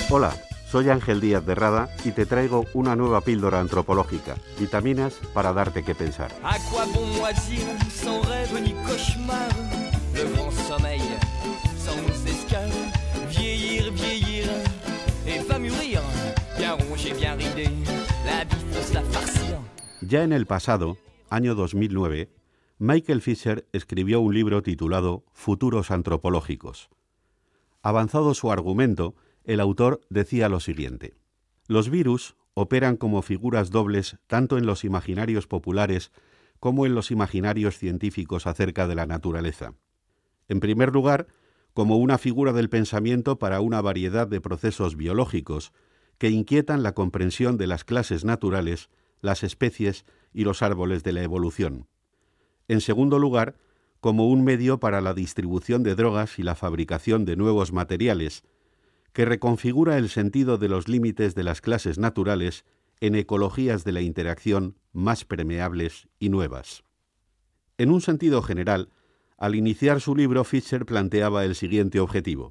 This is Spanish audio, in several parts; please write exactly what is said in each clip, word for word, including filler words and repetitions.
Hola, soy Ángel Díaz de Rada y te traigo una nueva píldora antropológica, vitaminas para darte que pensar. À quoi bon moisir, sans rêve ni cauchemar, le grand sommeil, sans escale, vieillir, vieillir, et va mûrir, bien rongé, bien ridé, la vie faut se la farcir. Ya en el pasado, año dos mil nueve, Michael Fisher escribió un libro titulado Futuros antropológicos. Avanzado su argumento, el autor decía lo siguiente: los virus operan como figuras dobles tanto en los imaginarios populares como en los imaginarios científicos acerca de la naturaleza. En primer lugar, como una figura del pensamiento para una variedad de procesos biológicos que inquietan la comprensión de las clases naturales, las especies y los árboles de la evolución. En segundo lugar, como un medio para la distribución de drogas y la fabricación de nuevos materiales, que reconfigura el sentido de los límites de las clases naturales en ecologías de la interacción más permeables y nuevas. En un sentido general, al iniciar su libro, Fisher planteaba el siguiente objetivo: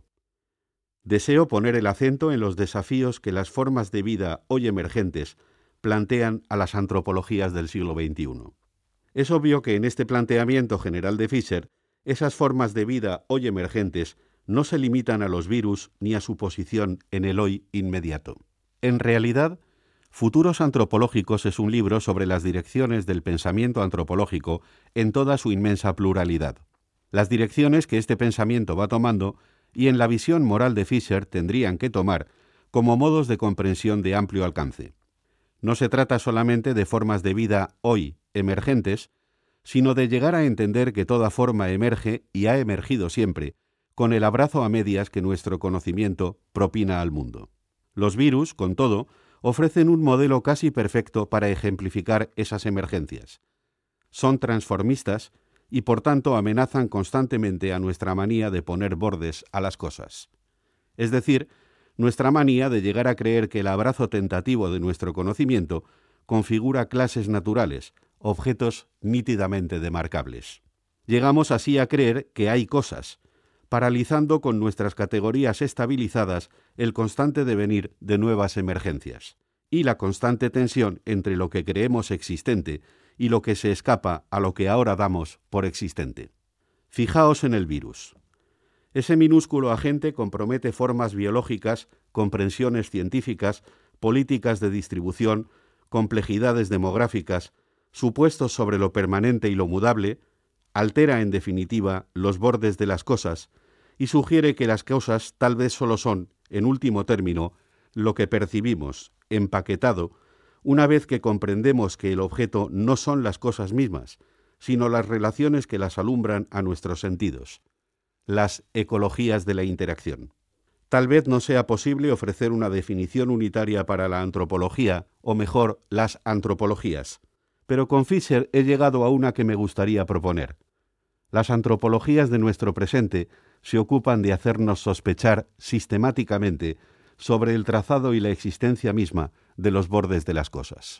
deseo poner el acento en los desafíos que las formas de vida hoy emergentes plantean a las antropologías del siglo veintiuno. Es obvio que en este planteamiento general de Fisher, esas formas de vida hoy emergentes no se limitan a los virus ni a su posición en el hoy inmediato. En realidad, Futuros antropológicos es un libro sobre las direcciones del pensamiento antropológico en toda su inmensa pluralidad. Las direcciones que este pensamiento va tomando y en la visión moral de Fisher tendrían que tomar como modos de comprensión de amplio alcance. No se trata solamente de formas de vida hoy emergentes, sino de llegar a entender que toda forma emerge y ha emergido siempre, con el abrazo a medias que nuestro conocimiento propina al mundo. Los virus, con todo, ofrecen un modelo casi perfecto para ejemplificar esas emergencias. Son transformistas y, por tanto, amenazan constantemente a nuestra manía de poner bordes a las cosas. Es decir, nuestra manía de llegar a creer que el abrazo tentativo de nuestro conocimiento configura clases naturales, objetos nítidamente demarcables. Llegamos así a creer que hay cosas, paralizando con nuestras categorías estabilizadas el constante devenir de nuevas emergencias y la constante tensión entre lo que creemos existente y lo que se escapa a lo que ahora damos por existente. Fijaos en el virus. Ese minúsculo agente compromete formas biológicas, comprensiones científicas, políticas de distribución, complejidades demográficas, supuestos sobre lo permanente y lo mudable, altera en definitiva los bordes de las cosas y sugiere que las cosas tal vez solo son, en último término, lo que percibimos, empaquetado, una vez que comprendemos que el objeto no son las cosas mismas, sino las relaciones que las alumbran a nuestros sentidos, las ecologías de la interacción. Tal vez no sea posible ofrecer una definición unitaria para la antropología, o mejor, las antropologías, pero con Fisher he llegado a una que me gustaría proponer. Las antropologías de nuestro presente se ocupan de hacernos sospechar sistemáticamente sobre el trazado y la existencia misma de los bordes de las cosas.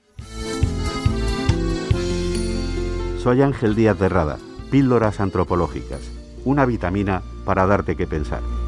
Soy Ángel Díaz de Rada, Píldoras Antropológicas, una vitamina para darte que pensar.